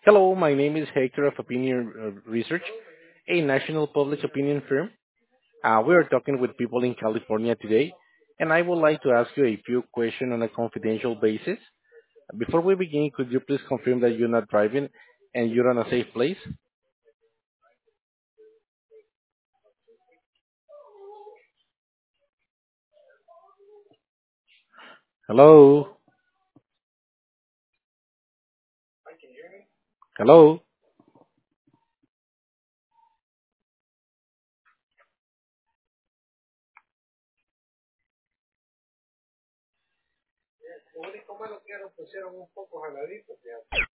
Hello, my name is Hector of Opinion Research, a national public opinion firm. We are talking with people in California today, and I would like to ask you a few questions on a confidential basis. Before we begin, could you please confirm that you're not driving and you're in a safe place? Hello? Hello?